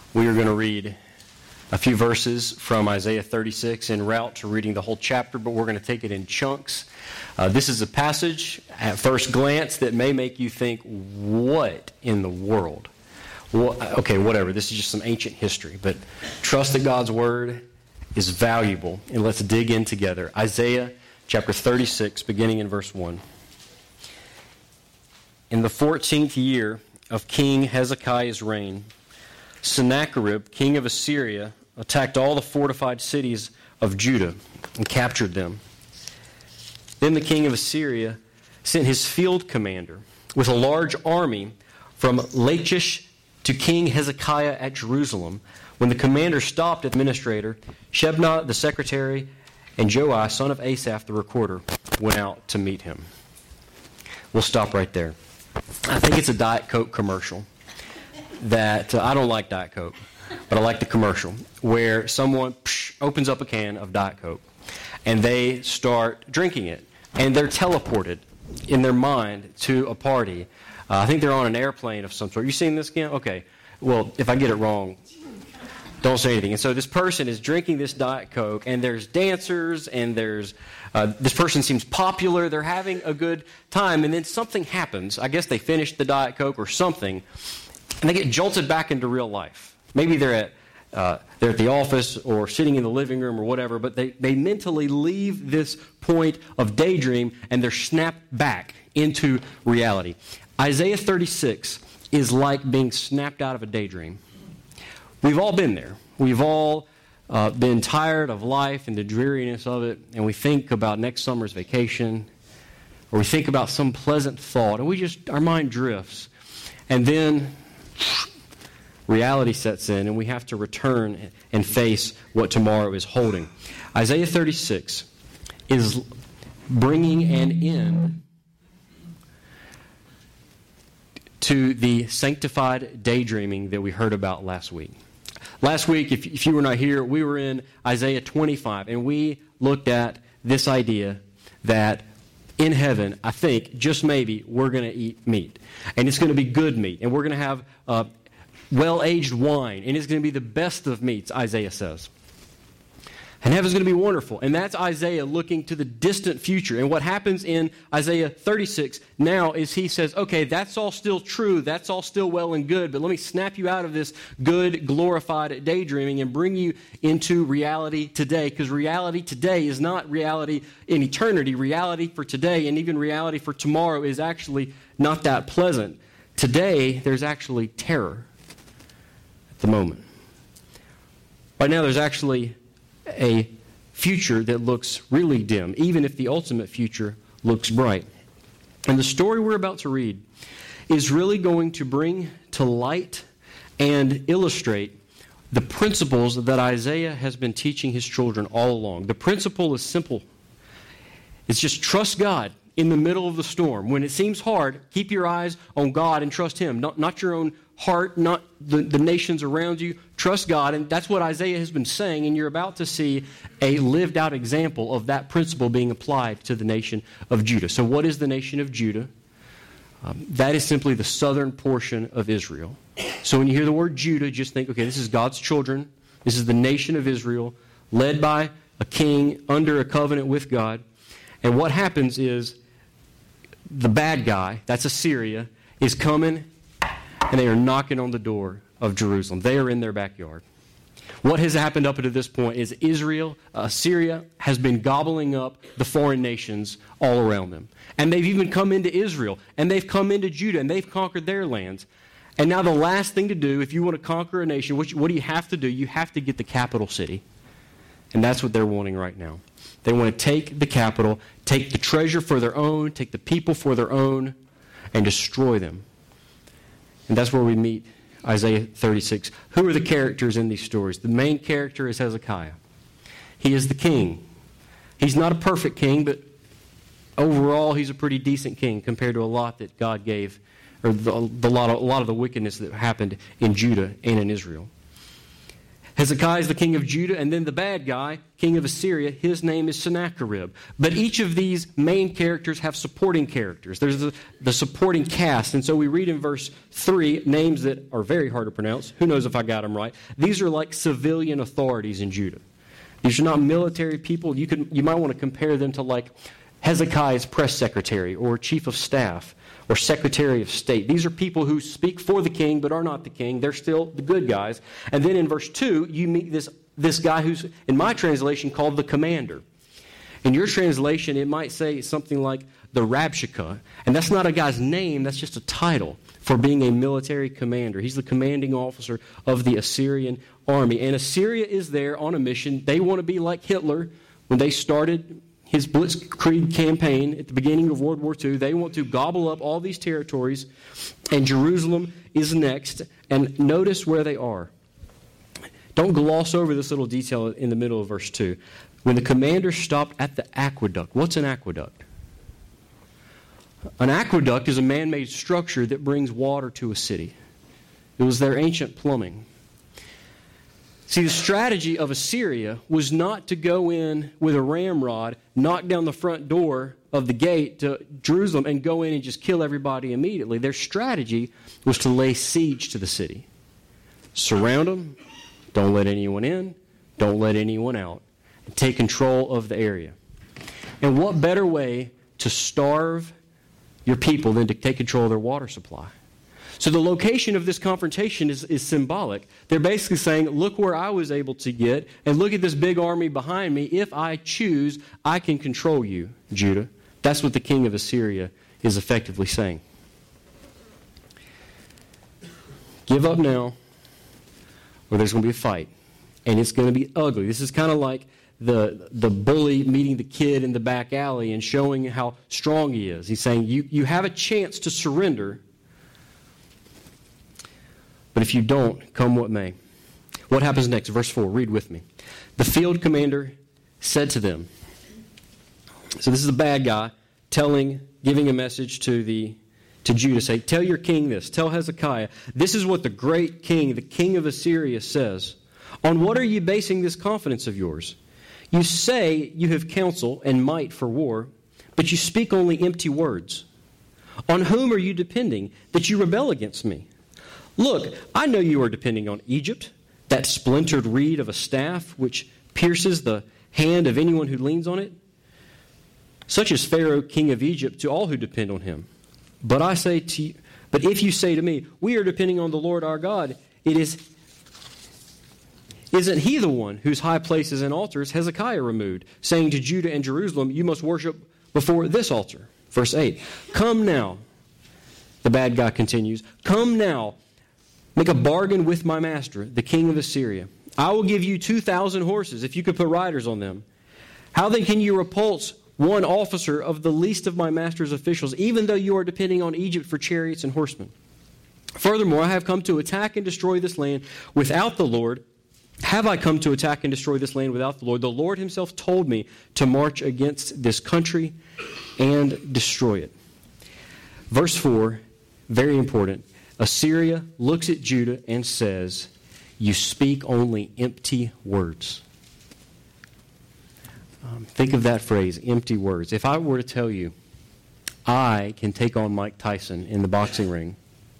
We are going to read a few verses from Isaiah 36 en route to reading the whole chapter, but we're going to take it in chunks. This is a passage, at first glance, that may make you think, what in the world? Well, okay, whatever. This is just some ancient history, but trust that God's Word is valuable, and let's dig in together. Isaiah chapter 36, beginning in verse 1. In the 14th year of King Hezekiah's reign, Sennacherib, king of Assyria, attacked all the fortified cities of Judah and captured them. Then the king of Assyria sent his field commander with a large army from Lachish to King Hezekiah at Jerusalem. When the commander stopped, the administrator, Shebna the secretary, and Joai, son of Asaph the recorder, went out to meet him. We'll stop right there. I think it's a Diet Coke commercial that I don't like Diet Coke, but I like the commercial where someone opens up a can of Diet Coke and they start drinking it, and they're teleported in their mind to a party. I think they're on an airplane of some sort. You seen this, Kim? Okay. Well, if I get it wrong, don't say anything. And so this person is drinking this Diet Coke, and there's dancers, and there's this person seems popular. They're having a good time, and then something happens. I guess they finished the Diet Coke or something, and they get jolted back into real life. Maybe they're at the office or sitting in the living room or whatever, but they mentally leave this point of daydream, and they're snapped back into reality. Isaiah 36 is like being snapped out of a daydream. We've all been there. We've all been tired of life and the dreariness of it, and we think about next summer's vacation, or we think about some pleasant thought, and our mind drifts. And then reality sets in, and we have to return and face what tomorrow is holding. Isaiah 36 is bringing an end to the sanctified daydreaming that we heard about last week. Last week, if you were not here, we were in Isaiah 25, and we looked at this idea that in heaven, I think, just maybe, we're going to eat meat. And it's going to be good meat. And we're going to have well-aged wine. And it's going to be the best of meats, Isaiah says. And heaven's going to be wonderful. And that's Isaiah looking to the distant future. And what happens in Isaiah 36 now is he says, okay, that's all still true. That's all still well and good. But let me snap you out of this good, glorified daydreaming and bring you into reality today. Because reality today is not reality in eternity. Reality for today and even reality for tomorrow is actually not that pleasant. Today, there's actually terror at the moment. Right now, there's actually a future that looks really dim, even if the ultimate future looks bright. And the story we're about to read is really going to bring to light and illustrate the principles that Isaiah has been teaching his children all along. The principle is simple. It's just trust God in the middle of the storm. When it seems hard, keep your eyes on God and trust Him, not your own heart, not the nations around you. Trust God, and that's what Isaiah has been saying, and you're about to see a lived-out example of that principle being applied to the nation of Judah. So what is the nation of Judah? That is simply the southern portion of Israel. So when you hear the word Judah, just think, okay, this is God's children. This is the nation of Israel, led by a king under a covenant with God. And what happens is the bad guy, that's Assyria, is coming, and they are knocking on the door of Jerusalem. They are in their backyard. What has happened up to this point is Assyria has been gobbling up the foreign nations all around them. And they've even come into Israel, and they've come into Judah, and they've conquered their lands. And now the last thing to do, if you want to conquer a nation, what do you have to do? You have to get the capital city. And that's what they're wanting right now. They want to take the capital, take the treasure for their own, take the people for their own, and destroy them. And that's where we meet Isaiah 36. Who are the characters in these stories? The main character is Hezekiah. He is the king. He's not a perfect king, but overall he's a pretty decent king compared to a lot that God gave, or a lot of the wickedness that happened in Judah and in Israel. Hezekiah is the king of Judah, and then the bad guy, king of Assyria, his name is Sennacherib. But each of these main characters have supporting characters. There's the supporting cast. And so we read in verse 3 names that are very hard to pronounce. Who knows if I got them right? These are like civilian authorities in Judah. These are not military people. You might want to compare them to like Hezekiah's press secretary or chief of staff or secretary of state. These are people who speak for the king but are not the king. They're still the good guys. And then in verse 2, you meet this guy who's, in my translation, called the commander. In your translation, it might say something like the Rabshakeh. And that's not a guy's name. That's just a title for being a military commander. He's the commanding officer of the Assyrian army. And Assyria is there on a mission. They want to be like Hitler when they started his Blitzkrieg campaign at the beginning of World War II. They want to gobble up all these territories, and Jerusalem is next. And notice where they are. Don't gloss over this little detail in the middle of verse 2. When the commander stopped at the aqueduct. What's an aqueduct? An aqueduct is a man-made structure that brings water to a city. It was their ancient plumbing. See, the strategy of Assyria was not to go in with a ramrod, knock down the front door of the gate to Jerusalem, and go in and just kill everybody immediately. Their strategy was to lay siege to the city. Surround them, don't let anyone in, don't let anyone out, and take control of the area. And what better way to starve your people than to take control of their water supply? So the location of this confrontation is symbolic. They're basically saying, look where I was able to get, and look at this big army behind me. If I choose, I can control you, Judah. That's what the king of Assyria is effectively saying. Give up now, or there's going to be a fight. And it's going to be ugly. This is kind of like the bully meeting the kid in the back alley and showing how strong he is. He's saying, you have a chance to surrender, but if you don't, come what may. What happens next? Verse 4, read with me. The field commander said to them, so this is the bad guy giving a message to Judah, say, tell your king this, tell Hezekiah, this is what the great king, the king of Assyria says. On what are you basing this confidence of yours? You say you have counsel and might for war, but you speak only empty words. On whom are you depending that you rebel against me? Look, I know you are depending on Egypt, that splintered reed of a staff which pierces the hand of anyone who leans on it. Such is Pharaoh, king of Egypt, to all who depend on him. But if you say to me, we are depending on the Lord our God, isn't he the one whose high places and altars Hezekiah removed, saying to Judah and Jerusalem, you must worship before this altar? Verse 8, come now, the bad guy continues, come now, make a bargain with my master, the king of Assyria. I will give you 2,000 horses if you could put riders on them. How then can you repulse one officer of the least of my master's officials, even though you are depending on Egypt for chariots and horsemen? Furthermore, I have come to attack and destroy this land without the Lord. Have I come to attack and destroy this land without the Lord? The Lord himself told me to march against this country and destroy it. Verse 4, very important. Assyria looks at Judah and says, you speak only empty words. Think of that phrase, empty words. If I were to tell you, I can take on Mike Tyson in the boxing ring,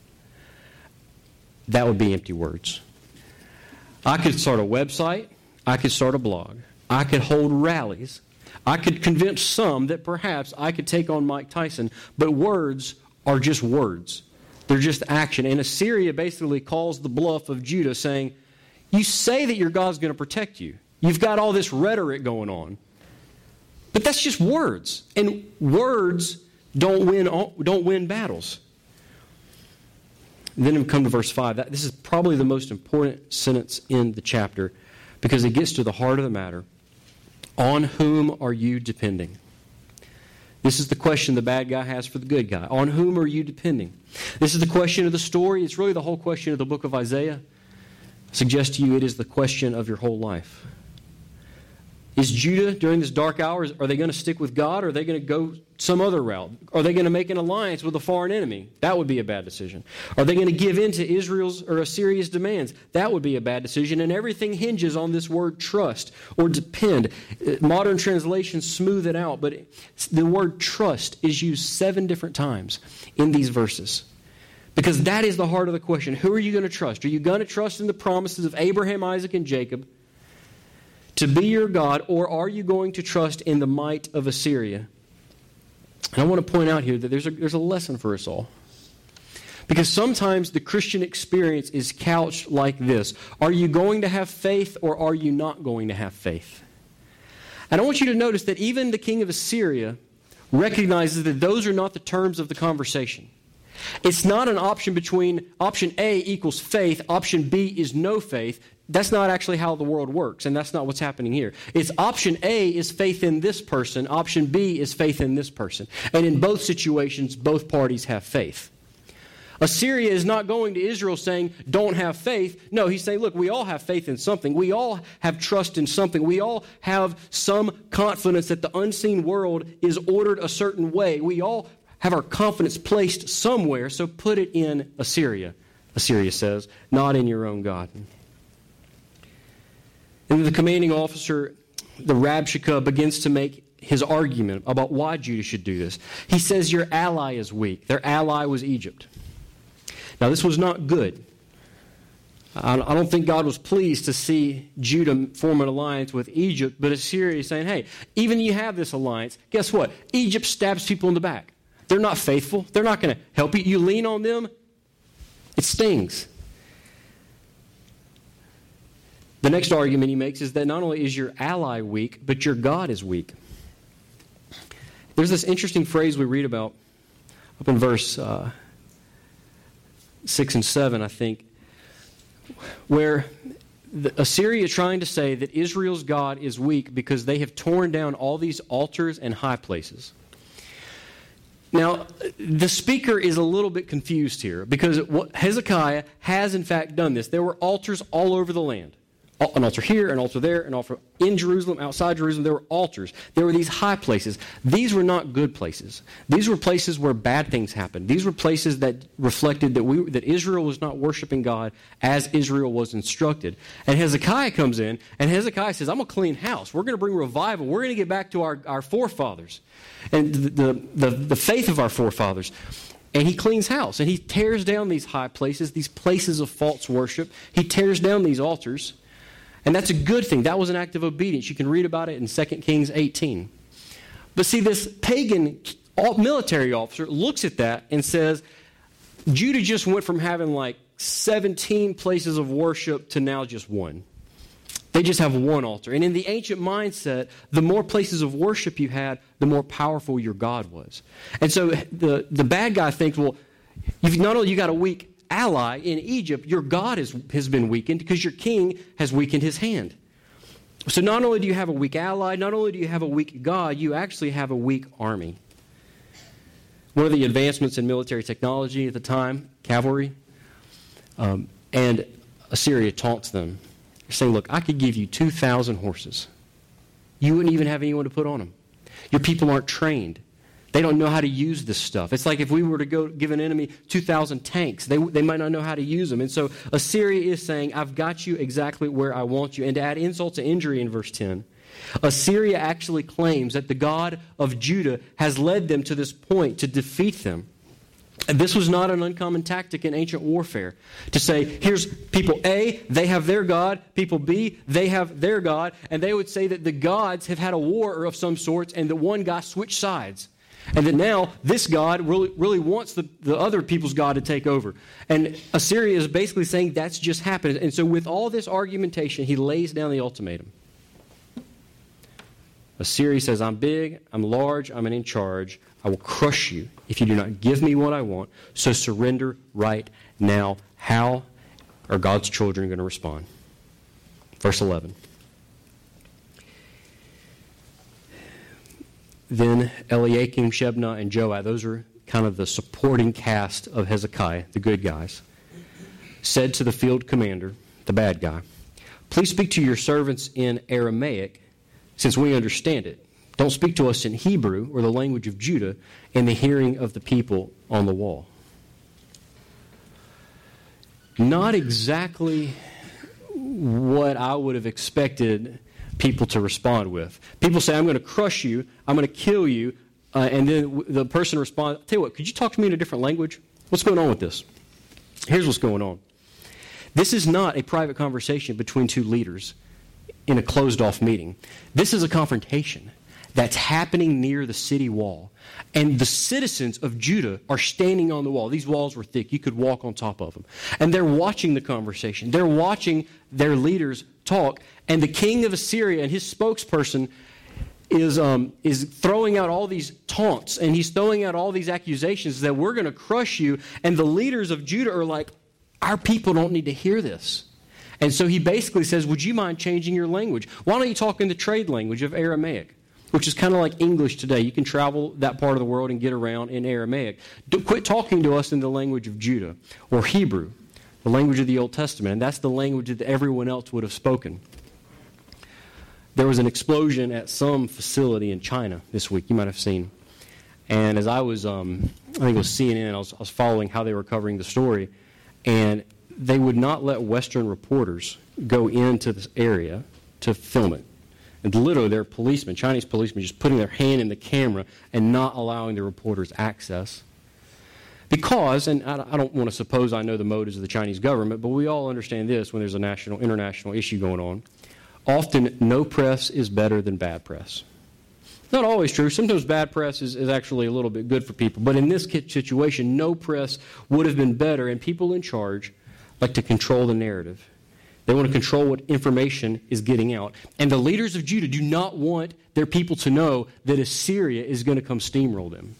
that would be empty words. I could start a website. I could start a blog. I could hold rallies. I could convince some that perhaps I could take on Mike Tyson, but words are just words. They're just action. And Assyria basically calls the bluff of Judah, saying, you say that your God's going to protect you. You've got all this rhetoric going on. But that's just words. And words don't win battles. And then we come to verse 5. This is probably the most important sentence in the chapter because it gets to the heart of the matter. On whom are you depending? This is the question the bad guy has for the good guy. On whom are you depending? This is the question of the story. It's really the whole question of the book of Isaiah. I suggest to you it is the question of your whole life. Is Judah, during this dark hour, are they going to stick with God, or are they going to go some other route? Are they going to make an alliance with a foreign enemy? That would be a bad decision. Are they going to give in to Israel's or Assyria's demands? That would be a bad decision. And everything hinges on this word trust or depend. Modern translations smooth it out, but the word trust is used 7 different times in these verses. Because that is the heart of the question. Who are you going to trust? Are you going to trust in the promises of Abraham, Isaac, and Jacob to be your God, or are you going to trust in the might of Assyria? And I want to point out here that there's a lesson for us all. Because sometimes the Christian experience is couched like this. Are you going to have faith, or are you not going to have faith? And I want you to notice that even the king of Assyria recognizes that those are not the terms of the conversation. It's not an option between option A equals faith, option B is no faith. That's not actually how the world works, and that's not what's happening here. It's option A is faith in this person, option B is faith in this person. And in both situations, both parties have faith. Assyria is not going to Israel saying, don't have faith. No, he's saying, look, we all have faith in something. We all have trust in something. We all have some confidence that the unseen world is ordered a certain way. We all have our confidence placed somewhere, so put it in Assyria, Assyria says, not in your own God. And the commanding officer, the Rabshakeh, begins to make his argument about why Judah should do this. He says, your ally is weak. Their ally was Egypt. Now, this was not good. I don't think God was pleased to see Judah form an alliance with Egypt, but Assyria is saying, hey, even you have this alliance, guess what? Egypt stabs people in the back. They're not faithful. They're not going to help you. You lean on them, it stings. The next argument he makes is that not only is your ally weak, but your God is weak. There's this interesting phrase we read about up in verse 6 and 7, I think, where Assyria is trying to say that Israel's God is weak because they have torn down all these altars and high places. Now, the speaker is a little bit confused here because Hezekiah has in fact done this. There were altars all over the land. An altar here, an altar there, an altar in Jerusalem, outside Jerusalem. There were altars. There were these high places. These were not good places. These were places where bad things happened. These were places that reflected that Israel was not worshiping God as Israel was instructed. And Hezekiah comes in, and Hezekiah says, I'm going to clean house. We're going to bring revival. We're going to get back to our forefathers and the faith of our forefathers. And he cleans house, and he tears down these high places, these places of false worship. He tears down these altars. And that's a good thing. That was an act of obedience. You can read about it in 2 Kings 18. But see, this pagan military officer looks at that and says, Judah just went from having like 17 places of worship to now just one. They just have one altar. And in the ancient mindset, the more places of worship you had, the more powerful your God was. And so the bad guy thinks, well, not only you got a weak ally in Egypt, your God has been weakened because your king has weakened his hand. So not only do you have a weak ally, not only do you have a weak God, you actually have a weak army. One of the advancements in military technology at the time, cavalry, and Assyria taunts them. They're saying, look, I could give you 2,000 horses. You wouldn't even have anyone to put on them. Your people aren't trained. They don't know how to use this stuff. It's like if we were to go give an enemy 2,000 tanks, they might not know how to use them. And so Assyria is saying, I've got you exactly where I want you. And to add insult to injury in verse 10, Assyria actually claims that the God of Judah has led them to this point to defeat them. And this was not an uncommon tactic in ancient warfare to say, here's people A, they have their God, people B, they have their God, and they would say that the gods have had a war of some sorts and that one guy switched sides. And that now this God really wants the other people's God to take over. And Assyria is basically saying that's just happened. And so with all this argumentation, he lays down the ultimatum. Assyria says, I'm big, I'm large, I'm in charge. I will crush you if you do not give me what I want. So surrender right now. How are God's children going to respond? Verse 11. Then Eliakim, Shebna, and Joah, those are kind of the supporting cast of Hezekiah, the good guys, said to the field commander, the bad guy, please speak to your servants in Aramaic since we understand it. Don't speak to us in Hebrew or the language of Judah in the hearing of the people on the wall. Not exactly what I would have expected people to respond with. People say, I'm going to crush you, I'm going to kill you, and then the person responds, tell you what, could you talk to me in a different language? What's going on with this? Here's what's going on. This is not a private conversation between two leaders in a closed-off meeting. This is a confrontation that's happening near the city wall. And the citizens of Judah are standing on the wall. These walls were thick. You could walk on top of them. And they're watching the conversation. They're watching their leaders talk. And the king of Assyria and his spokesperson is throwing out all these taunts. And he's throwing out all these accusations that we're going to crush you. And the leaders of Judah are like, our people don't need to hear this. And so he basically says, would you mind changing your language? Why don't you talk in the trade language of Aramaic? Which is kind of like English today. You can travel that part of the world and get around in Aramaic. Quit talking to us in the language of Judah or Hebrew, the language of the Old Testament. And that's the language that everyone else would have spoken. There was an explosion at some facility in China this week. You might have seen. And as I was, I think it was CNN, I was following how they were covering the story. And they would not let Western reporters go into this area to film it. And literally, there are policemen, Chinese policemen, just putting their hand in the camera and not allowing the reporters access. Because, and I don't want to suppose I know the motives of the Chinese government, but we all understand this when there's a international issue going on. Often, no press is better than bad press. Not always true. Sometimes bad press is actually a little bit good for people. But in this situation, no press would have been better, and people in charge like to control the narrative. They want to control what information is getting out. And the leaders of Judah do not want their people to know that Assyria is going to come steamroll them.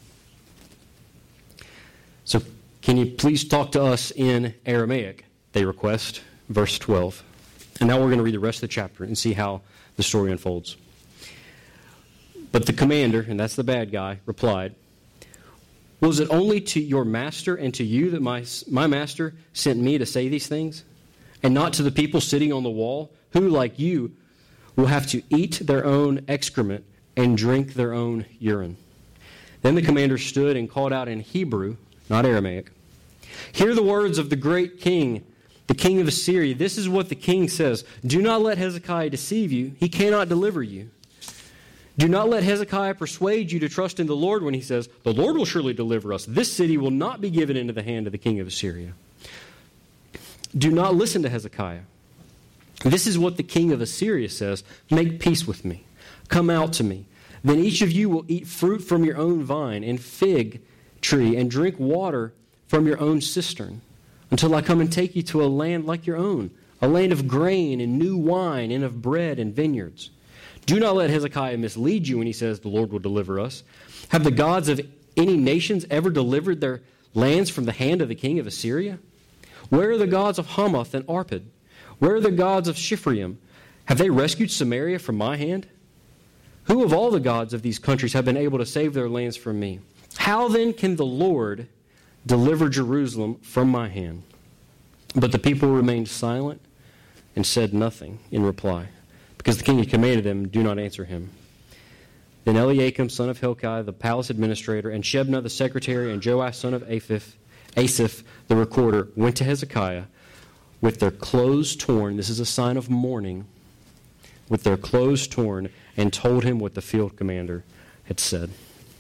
So, can you please talk to us in Aramaic? They request, verse 12. And now we're going to read the rest of the chapter and see how the story unfolds. But the commander, and that's the bad guy, replied, was it only to your master and to you that my master sent me to say these things? And not to the people sitting on the wall, who, like you, will have to eat their own excrement and drink their own urine. Then the commander stood and called out in Hebrew, not Aramaic, hear the words of the great king, the king of Assyria. This is what the king says. Do not let Hezekiah deceive you. He cannot deliver you. Do not let Hezekiah persuade you to trust in the Lord when he says, the Lord will surely deliver us. This city will not be given into the hand of the king of Assyria. Do not listen to Hezekiah. This is what the king of Assyria says. Make peace with me. Come out to me. Then each of you will eat fruit from your own vine and fig tree and drink water from your own cistern until I come and take you to a land like your own, a land of grain and new wine and of bread and vineyards. Do not let Hezekiah mislead you when he says the Lord will deliver us. Have the gods of any nations ever delivered their lands from the hand of the king of Assyria? Where are the gods of Hamath and Arpad? Where are the gods of Shifraim? Have they rescued Samaria from my hand? Who of all the gods of these countries have been able to save their lands from me? How then can the Lord deliver Jerusalem from my hand? But the people remained silent and said nothing in reply, because the king had commanded them, do not answer him. Then Eliakim, son of Hilkiah, the palace administrator, and Shebna, the secretary, and Joash, son of Asaph, the recorder, went to Hezekiah with their clothes torn. This is a sign of mourning. With their clothes torn, and told him what the field commander had said.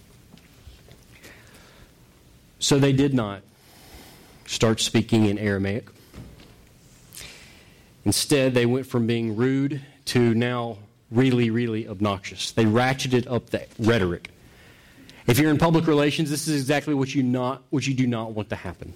So they did not start speaking in Aramaic. Instead, they went from being rude to now really, really obnoxious. They ratcheted up the rhetoric. If you're in public relations, this is exactly what you do not want to happen.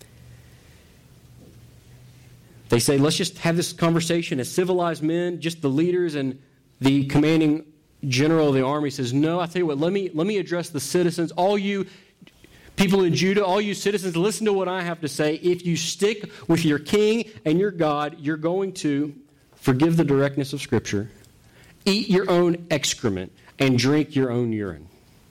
They say, let's just have this conversation as civilized men, just the leaders, and the commanding general of the army says, no, I tell you what, let me address the citizens. All you people in Judah, all you citizens, listen to what I have to say. If you stick with your king and your God, you're going to forgive the directness of Scripture, eat your own excrement, and drink your own urine.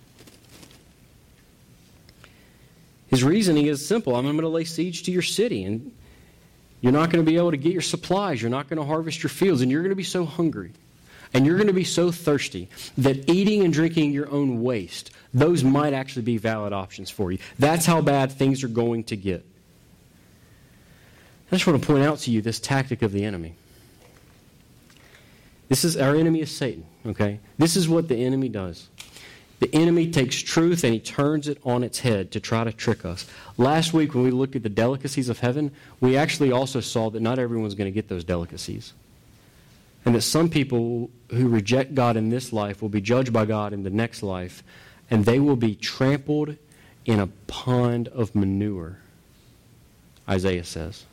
His reasoning is simple. I'm going to lay siege to your city, and you're not going to be able to get your supplies. You're not going to harvest your fields, and you're going to be so hungry. And you're going to be so thirsty that eating and drinking your own waste, those might actually be valid options for you. That's how bad things are going to get. I just want to point out to you this tactic of the enemy. Our enemy is Satan, okay? This is what the enemy does. The enemy takes truth and he turns it on its head to try to trick us. Last week when we looked at the delicacies of heaven, we actually also saw that not everyone's going to get those delicacies. And that some people who reject God in this life will be judged by God in the next life, and they will be trampled in a pond of manure, Isaiah says.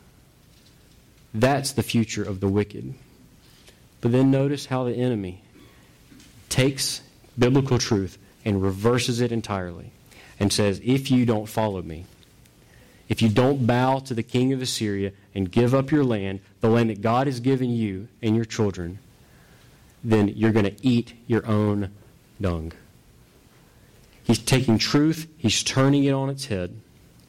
That's the future of the wicked. But then notice how the enemy takes biblical truth and reverses it entirely and says, if you don't follow me, if you don't bow to the king of Assyria and give up your land, the land that God has given you and your children, then you're going to eat your own dung. He's taking truth, he's turning it on its head.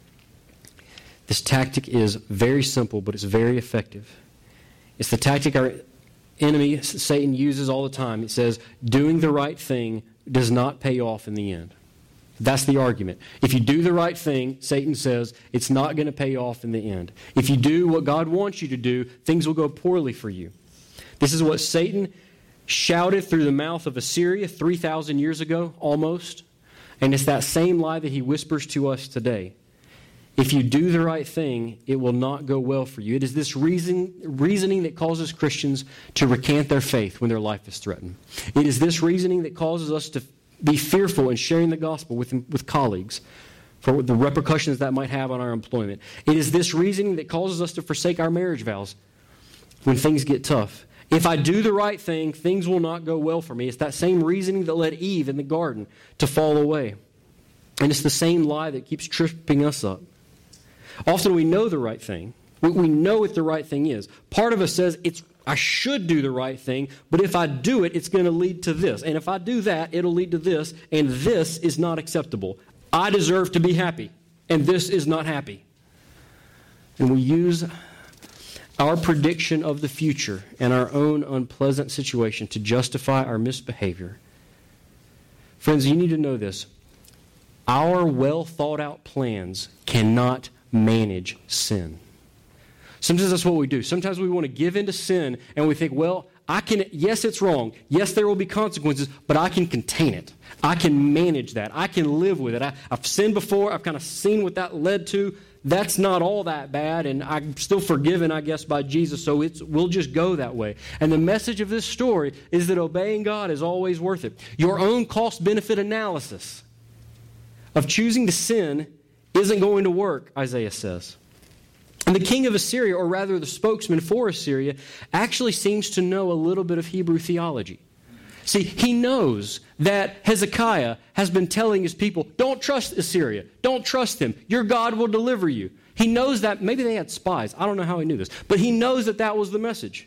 This tactic is very simple, but it's very effective. It's the tactic our enemy, Satan, uses all the time. It says, doing the right thing does not pay off in the end. That's the argument. If you do the right thing, Satan says, it's not going to pay off in the end. If you do what God wants you to do, things will go poorly for you. This is what Satan shouted through the mouth of Assyria 3,000 years ago, almost. And it's that same lie that he whispers to us today. If you do the right thing, it will not go well for you. It is this reasoning that causes Christians to recant their faith when their life is threatened. It is this reasoning that causes us to be fearful in sharing the gospel with colleagues for the repercussions that might have on our employment. It is this reasoning that causes us to forsake our marriage vows when things get tough. If I do the right thing, things will not go well for me. It's that same reasoning that led Eve in the garden to fall away. And it's the same lie that keeps tripping us up. Often we know the right thing. We know what the right thing is. Part of us says, I should do the right thing, but if I do it, it's going to lead to this. And if I do that, it'll lead to this, and this is not acceptable. I deserve to be happy, and this is not happy. And we use our prediction of the future and our own unpleasant situation to justify our misbehavior. Friends, you need to know this. Our well-thought-out plans cannot manage sin. Sometimes that's what we do. Sometimes we want to give in to sin and we think, well, yes, it's wrong. Yes, there will be consequences, but I can contain it. I can manage that. I can live with it. I've sinned before. I've kind of seen what that led to. That's not all that bad, and I'm still forgiven, I guess, by Jesus, so we'll just go that way. And the message of this story is that obeying God is always worth it. Your own cost-benefit analysis of choosing to sin isn't going to work, Isaiah says. And the king of Assyria, or rather the spokesman for Assyria, actually seems to know a little bit of Hebrew theology. See, he knows that Hezekiah has been telling his people, don't trust Assyria. Don't trust him. Your God will deliver you. He knows that. Maybe they had spies. I don't know how he knew this. But he knows that that was the message.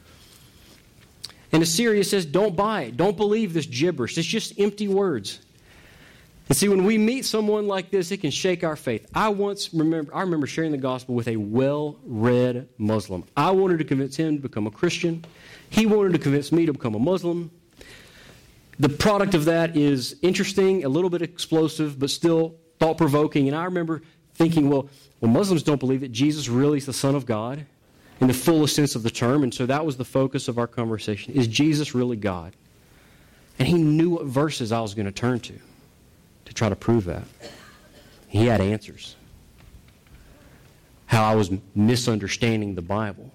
And Assyria says, don't buy it. Don't believe this gibberish. It's just empty words. And see, when we meet someone like this, it can shake our faith. I remember sharing the gospel with a well-read Muslim. I wanted to convince him to become a Christian. He wanted to convince me to become a Muslim. The product of that is interesting, a little bit explosive, but still thought-provoking. And I remember thinking, well, Muslims don't believe that Jesus really is the Son of God in the fullest sense of the term. And so that was the focus of our conversation. Is Jesus really God? And he knew what verses I was going to turn to try to prove that. He had answers. How I was misunderstanding the Bible.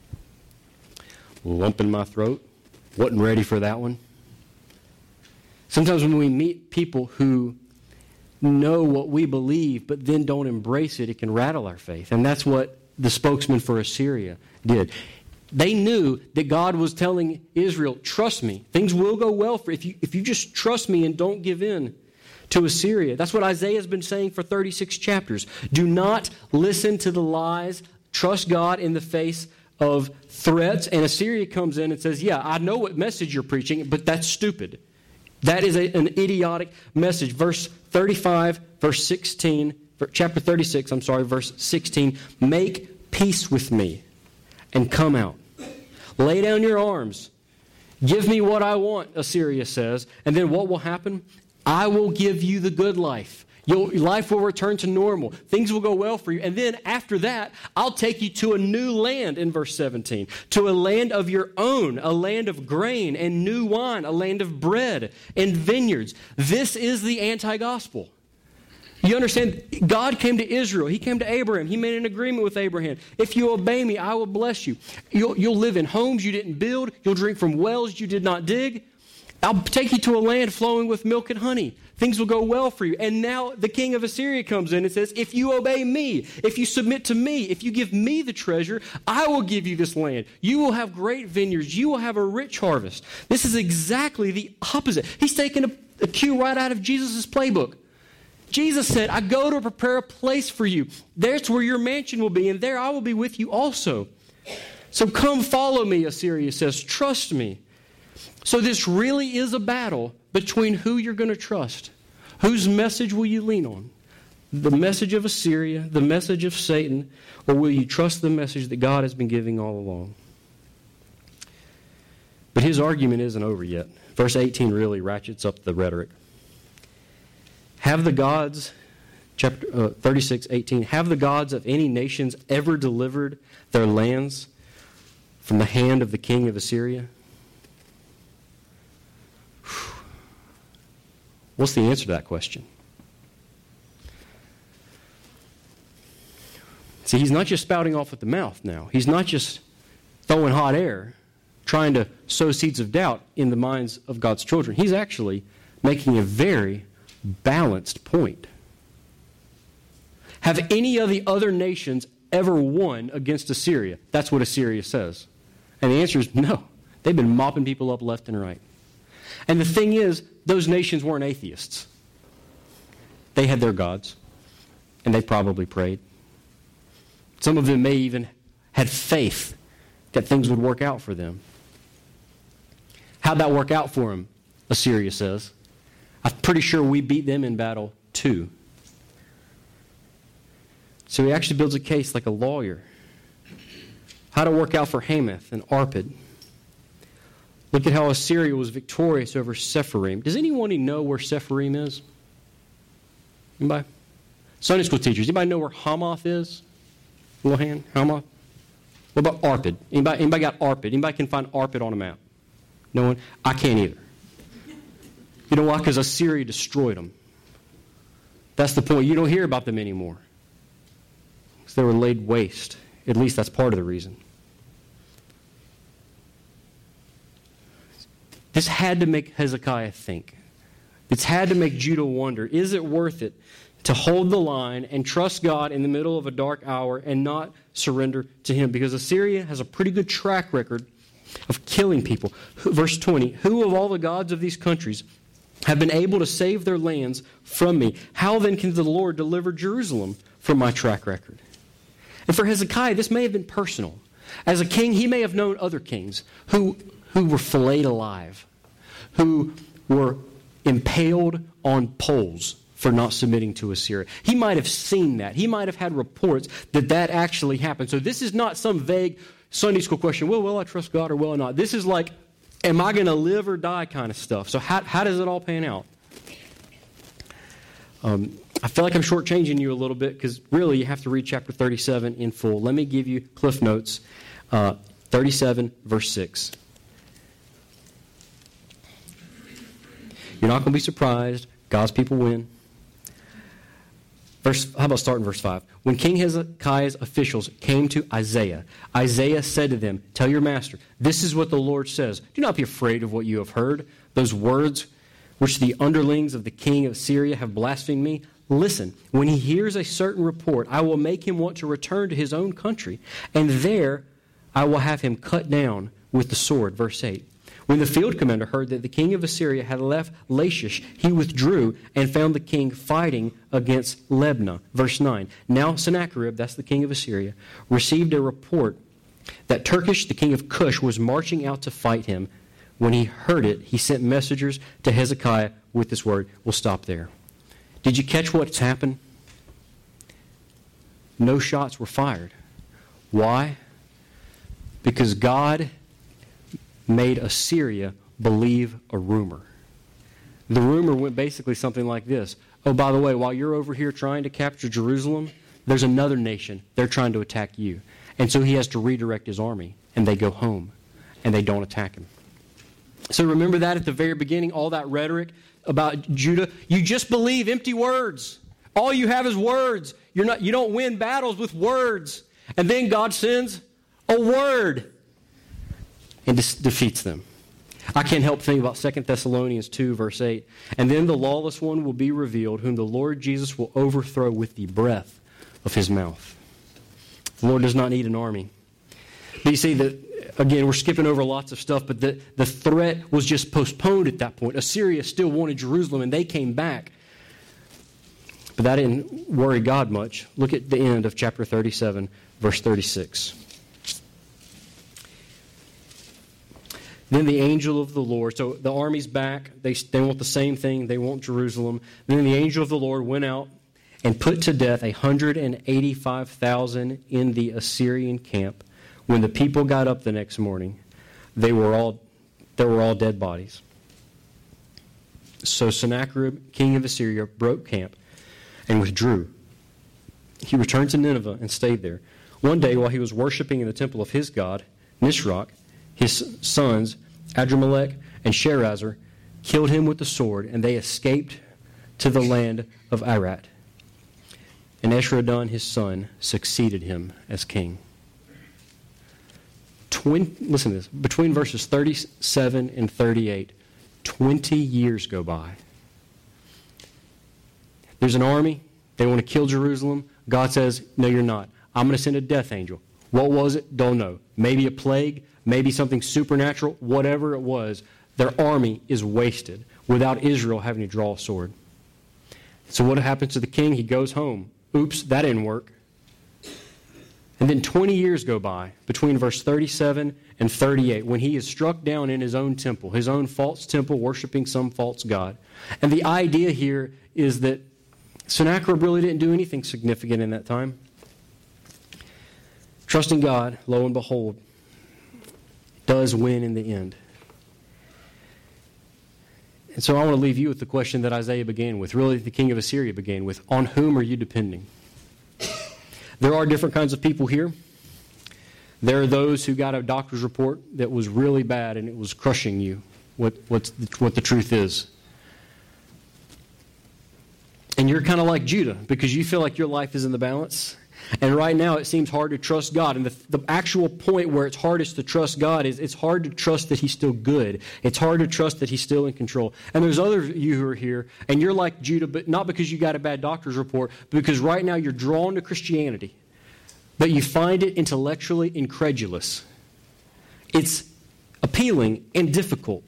Lump in my throat. Wasn't ready for that one. Sometimes when we meet people who know what we believe but then don't embrace it, it can rattle our faith. And that's what the spokesman for Assyria did. They knew that God was telling Israel, trust me, things will go well for you if you just trust me and don't give in to Assyria. That's what Isaiah has been saying for 36 chapters. Do not listen to the lies. Trust God in the face of threats. And Assyria comes in and says, yeah, I know what message you're preaching, but that's stupid. That is an idiotic message. Verse 35, verse 16, chapter 36, verse 16. Make peace with me and come out. Lay down your arms. Give me what I want, Assyria says. And then what will happen? I will give you the good life. Your life will return to normal. Things will go well for you. And then after that, I'll take you to a new land in verse 17. To a land of your own, a land of grain and new wine, a land of bread and vineyards. This is the anti-gospel. You understand? God came to Israel. He came to Abraham. He made an agreement with Abraham. If you obey me, I will bless you. You'll live in homes you didn't build. You'll drink from wells you did not dig. I'll take you to a land flowing with milk and honey. Things will go well for you. And now the king of Assyria comes in and says, if you obey me, if you submit to me, if you give me the treasure, I will give you this land. You will have great vineyards. You will have a rich harvest. This is exactly the opposite. He's taken a cue right out of Jesus' playbook. Jesus said, I go to prepare a place for you. There's where your mansion will be, and there I will be with you also. So come follow me, Assyria says. Trust me. So this really is a battle between who you're going to trust. Whose message will you lean on? The message of Assyria, the message of Satan, or will you trust the message that God has been giving all along? But his argument isn't over yet. Verse 18 really ratchets up the rhetoric. Have the gods, chapter 36:18, have the gods of any nations ever delivered their lands from the hand of the king of Assyria? What's the answer to that question? See, he's not just spouting off at the mouth now. He's not just throwing hot air, trying to sow seeds of doubt in the minds of God's children. He's actually making a very balanced point. Have any of the other nations ever won against Assyria? That's what Assyria says. And the answer is no. They've been mopping people up left and right. And the thing is, those nations weren't atheists. They had their gods, and they probably prayed. Some of them may even had faith that things would work out for them. How'd that work out for them? Assyria says. I'm pretty sure we beat them in battle too. So he actually builds a case like a lawyer. How'd it work out for Hamath and Arpad? Look at how Assyria was victorious over Sepharvaim. Does anyone know where Sepharvaim is? Anybody? Sunday school teachers. Anybody know where Hamath is? Little hand. Hamath. What about Arpad? Anybody got Arpad? Anybody can find Arpad on a map? No one? I can't either. You know why? Because Assyria destroyed them. That's the point. You don't hear about them anymore. Because they were laid waste. At least that's part of the reason. This had to make Hezekiah think. It's had to make Judah wonder, is it worth it to hold the line and trust God in the middle of a dark hour and not surrender to Him? Because Assyria has a pretty good track record of killing people. Verse 20, who of all the gods of these countries have been able to save their lands from me? How then can the Lord deliver Jerusalem from my track record? And for Hezekiah, this may have been personal. As a king, he may have known other kings who were filleted alive, who were impaled on poles for not submitting to Assyria. He might have seen that. He might have had reports that actually happened. So this is not some vague Sunday school question, well, will I trust God or will I not? This is like, am I going to live or die kind of stuff. So how does it all pan out? I feel like I'm shortchanging you a little bit because really you have to read chapter 37 in full. Let me give you Cliff Notes. 37, verse 6. You're not going to be surprised. God's people win. How about starting verse 5? When King Hezekiah's officials came to Isaiah, Isaiah said to them, tell your master, this is what the Lord says. Do not be afraid of what you have heard. Those words which the underlings of the king of Syria have blasphemed me. Listen, when he hears a certain report, I will make him want to return to his own country, and there I will have him cut down with the sword. Verse 8. When the field commander heard that the king of Assyria had left Lachish, he withdrew and found the king fighting against Libnah. Verse 9. Now Sennacherib, that's the king of Assyria, received a report that Turkish, the king of Cush, was marching out to fight him. When he heard it, he sent messengers to Hezekiah with this word. We'll stop there. Did you catch what's happened? No shots were fired. Why? Because God made Assyria believe a rumor. The rumor went basically something like this. Oh, by the way, while you're over here trying to capture Jerusalem, there's another nation. They're trying to attack you. And so he has to redirect his army, and they go home, and they don't attack him. So remember that at the very beginning, all that rhetoric about Judah. You just believe empty words. All you have is words. You don't win battles with words. And then God sends a word and defeats them. I can't help thinking about 2 Thessalonians 2, verse 8. And then the lawless one will be revealed, whom the Lord Jesus will overthrow with the breath of his mouth. The Lord does not need an army. But you see, again, we're skipping over lots of stuff, but the threat was just postponed at that point. Assyria still wanted Jerusalem, and they came back. But that didn't worry God much. Look at the end of chapter 37, verse 36. Then the angel of the Lord, so the army's back, they want the same thing, they want Jerusalem. Then the angel of the Lord went out and put to death 185,000 in the Assyrian camp. When the people got up the next morning, there were all dead bodies. So Sennacherib, king of Assyria, broke camp and withdrew. He returned to Nineveh and stayed there. One day, while he was worshiping in the temple of his god, Nisroch, his sons, Adramelech and Sharezer, killed him with the sword, and they escaped to the land of Arat. And Esarhaddon, his son, succeeded him as king. Listen to this. Between verses 37 and 38, 20 years go by. There's an army. They want to kill Jerusalem. God says, no, you're not. I'm going to send a death angel. What was it? Don't know. Maybe a plague. Maybe something supernatural. Whatever it was, their army is wasted without Israel having to draw a sword. So what happens to the king? He goes home. Oops, that didn't work. And then 20 years go by between verse 37 and 38 when he is struck down in his own temple, his own false temple, worshiping some false god. And the idea here is that Sennacherib really didn't do anything significant in that time. Trusting God, lo and behold, does win in the end. And so I want to leave you with the question that Isaiah began with, really the king of Assyria began with, on whom are you depending? There are different kinds of people here. There are those who got a doctor's report that was really bad and it was crushing you, what the truth is. And you're kind of like Judah because you feel like your life is in the balance. And right now it seems hard to trust God. And the actual point where it's hardest to trust God is it's hard to trust that He's still good. It's hard to trust that He's still in control. And there's others of you who are here, and you're like Judah, but not because you got a bad doctor's report, but because right now you're drawn to Christianity, but you find it intellectually incredulous. It's appealing and difficult.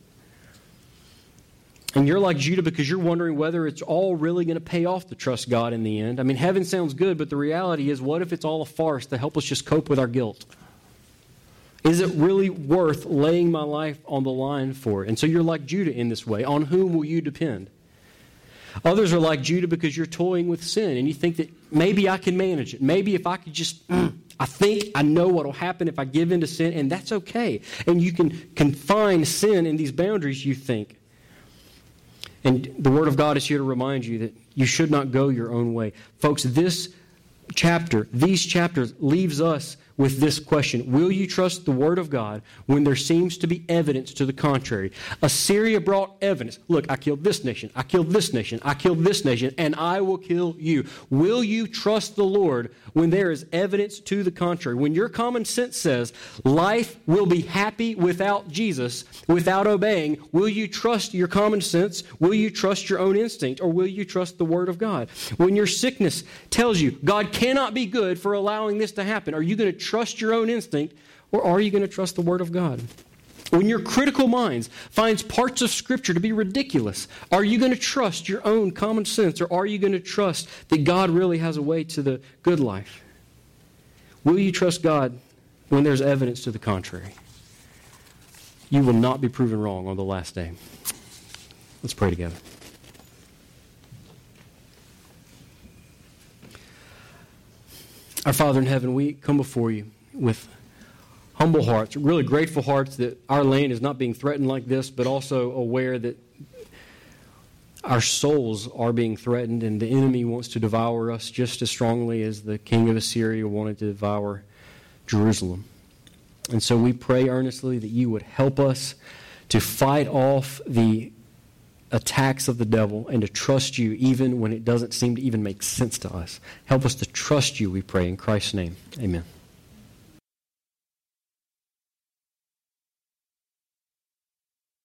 And you're like Judah because you're wondering whether it's all really going to pay off to trust God in the end. I mean, heaven sounds good, but the reality is, what if it's all a farce to help us just cope with our guilt? Is it really worth laying my life on the line for it? And so you're like Judah in this way. On whom will you depend? Others are like Judah because you're toying with sin, and you think that maybe I can manage it. Maybe if I could just, I think I know what will happen if I give in to sin, and that's okay. And you can confine sin in these boundaries, you think. And the Word of God is here to remind you that you should not go your own way. Folks, these chapters leaves us with this question. Will you trust the Word of God when there seems to be evidence to the contrary? Assyria brought evidence. Look, I killed this nation. I killed this nation. I killed this nation. And I will kill you. Will you trust the Lord when there is evidence to the contrary? When your common sense says life will be happy without Jesus, without obeying, will you trust your common sense? Will you trust your own instinct? Or will you trust the Word of God? When your sickness tells you God cannot be good for allowing this to happen, are you going to trust your own instinct, or are you going to trust the Word of God? When your critical mind finds parts of Scripture to be ridiculous, are you going to trust your own common sense, or are you going to trust that God really has a way to the good life? Will you trust God when there's evidence to the contrary? You will not be proven wrong on the last day. Let's pray together. Our Father in heaven, we come before you with humble hearts, really grateful hearts that our land is not being threatened like this, but also aware that our souls are being threatened and the enemy wants to devour us just as strongly as the king of Assyria wanted to devour Jerusalem. And so we pray earnestly that you would help us to fight off the attacks of the devil and to trust you even when it doesn't seem to even make sense to us. Help us to trust you, we pray, in Christ's name. Amen.